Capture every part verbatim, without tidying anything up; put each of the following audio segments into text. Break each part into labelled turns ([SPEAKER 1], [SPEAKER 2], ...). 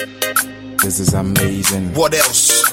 [SPEAKER 1] This is amazing.
[SPEAKER 2] What else?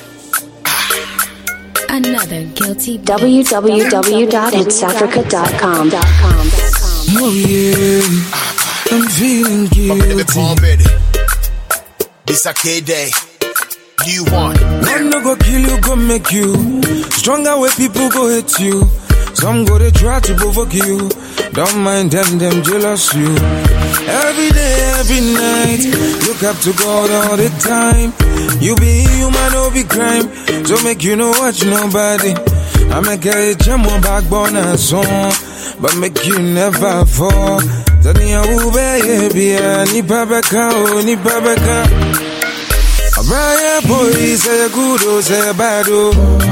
[SPEAKER 3] Another guilty.
[SPEAKER 4] w w w dot hits africa dot com.
[SPEAKER 1] Oh yeah, I'm feeling guilty.
[SPEAKER 2] This a K-Day. Do you want?
[SPEAKER 1] One no go kill you, go make you stronger where people go hate you. Some go they try to provoke you. Don't mind them, them jealous you. Every day, every night, look up to God all the time. You be human, no be crime. So make you no watch nobody. I make a jam on backbone and song, but make you never fall. Tania ube baby, ni babaka, oh ni babaka. Abraya boy, say a good, oh say a bad, oh.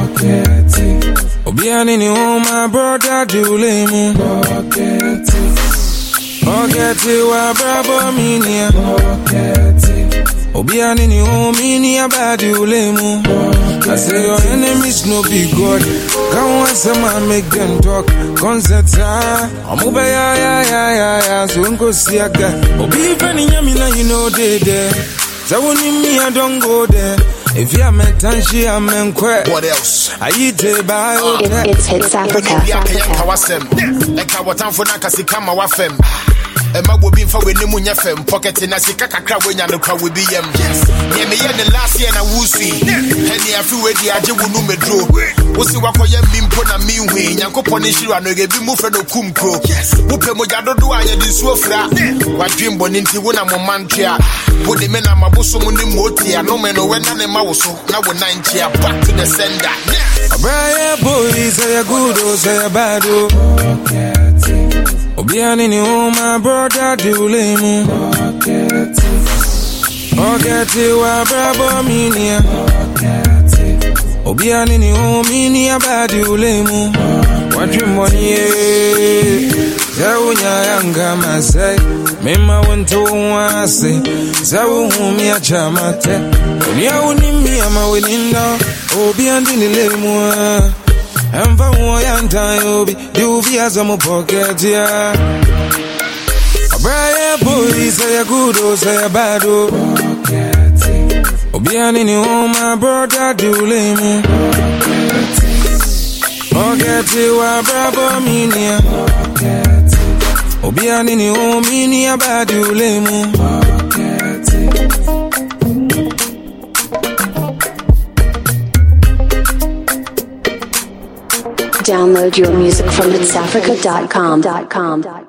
[SPEAKER 1] Obiani ni oh my brother, do lemu. Forget it, wa bravo minia. Obiani ni oh minia bad, do lemu. I say your enemies no be God. Come on, someone make them talk. Concept ah, I'm over ya ya ya ya ya. So unko siaga. Obi fani yami na you know they there. So when me I don't go there. If you am tanshi am enkwe.
[SPEAKER 2] What else?
[SPEAKER 1] I eat a bio.
[SPEAKER 4] It's Hits Africa.
[SPEAKER 2] Eka watamfo na kasika ma wafem. Ema go be for we nimu nya fem pocket na sika kakra we nya no kwa we bi yam. Ye me ye the last year na wusi. Eni afi we di age wo no medro. Wo si wakoye mimpo na minhwe nyankopon ni hiro no ge bi mu fe no kumkro. Wo pe moja dodo aye di suofra. Wa dwimbo ni nti wo na mo mantwa. Wo de me na maboso mu ni moti ano me no we na ne ma wo so na wo nan chia back to the sender.
[SPEAKER 1] Abraya boy say a good oh say a bad oh. Obiani ni oh my brother do lemu. Forget it wa bravo minia. Obiani ni oh minia bad do lemu. What you money eh? Zawunya yanga masai. Mema wento wase. Zawu humi ya chamate. Onia unimi ama weninda. Obiani ni lemu. I'm from Wayanta, Yobi, you be as a mo pocket, yeah. A bright boy, say a good, oh, say a bad, oh. Obiani ni oh, my brother, do lemu. Forget it, wa bravo minia. Obiani ni oh, minia bad, do lemu.
[SPEAKER 4] Download your music from hits africa dot com.